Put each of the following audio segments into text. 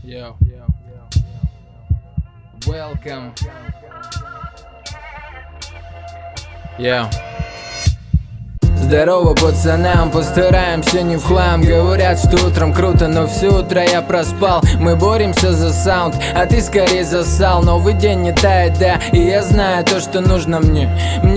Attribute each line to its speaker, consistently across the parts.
Speaker 1: Yo. Welcome. Yo. Здорово, пацанам, постараемся не в хлам. Говорят, что утром круто, но все утро я проспал. Мы боремся за саунд, а ты скорее засал. Новый день не тает, да, и я знаю то, что нужно мне.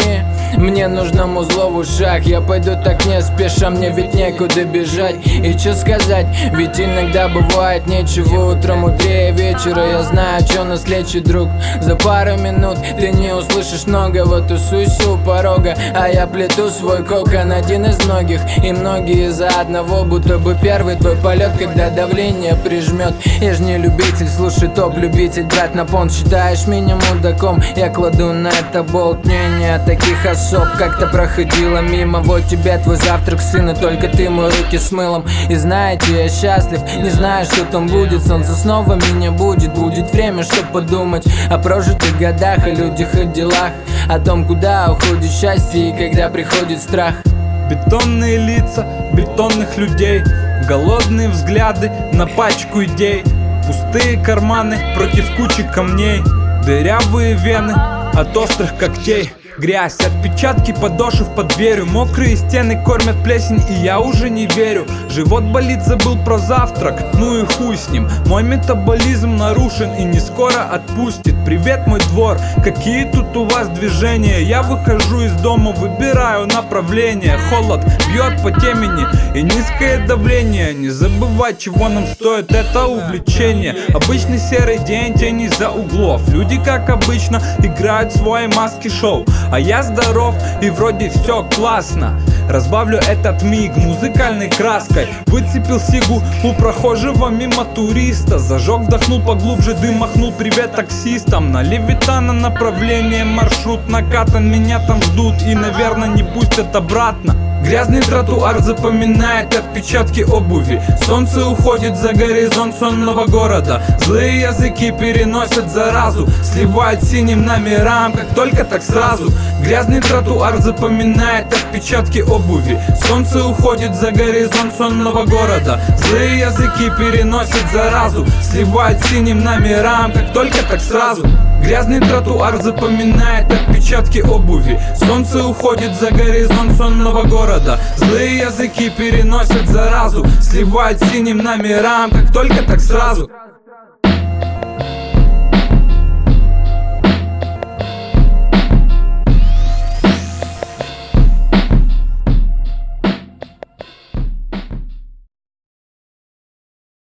Speaker 1: Мне нужно музло в ушах. Я пойду так не спеша, мне ведь некуда бежать. И чё сказать, ведь иногда бывает ничего утром мудрее вечера. Я знаю, чё нас лечит, друг. За пару минут ты не услышишь многого. Тусуйся у порога, а я плету свой кокон. Один из многих, и многие из-за одного. Будто бы первый твой полет, когда давление прижмет. Я ж не любитель, слушай топ-любитель. Брат на понт, считаешь меня мудаком? Я кладу на это болт. Мнение таких особ как-то проходило мимо. Вот тебе твой завтрак, сына, только ты мой руки с мылом. И знаете, я счастлив, не знаю, что там будет. Солнце снова меня будет, будет время, чтоб подумать о прожитых годах, о людях и делах, о том, куда уходит счастье и когда приходит страх.
Speaker 2: Бетонные лица бетонных людей, голодные взгляды на пачку идей, пустые карманы против кучи камней, дырявые вены от острых когтей. Грязь, отпечатки подошв под дверью, мокрые стены кормят плесень, и я уже не верю. Живот болит, забыл про завтрак, ну и хуй с ним. Мой метаболизм нарушен и не скоро отпустит. Привет, мой двор, какие тут у вас движения? Я выхожу из дома, выбираю направление. Холод бьет по темени и низкое давление. Не забывай, чего нам стоит это увлечение. Обычный серый день, тени за углов. Люди, как обычно, играют свои маски-шоу. А я здоров и вроде все классно. Разбавлю этот миг музыкальной краской. Выцепил сигу у прохожего мимо туриста. Зажег, вдохнул поглубже дым, махнул привет таксистам. На Левитана направление, маршрут накатан. Меня там ждут и, наверное, не пустят обратно. Грязный тротуар запоминает отпечатки обуви. Солнце уходит за горизонт сонного города. Злые языки переносят заразу, сливают синим номерам, как только так сразу. Грязный тротуар запоминает отпечатки обуви. Солнце уходит за горизонт сонного города. Злые языки переносят заразу, сливают синим номерам, как только так сразу. Грязный тротуар запоминает отпечатки обуви. Солнце уходит за горизонт сонного города. Злые языки переносят заразу, сливают синим номерам, как только так сразу.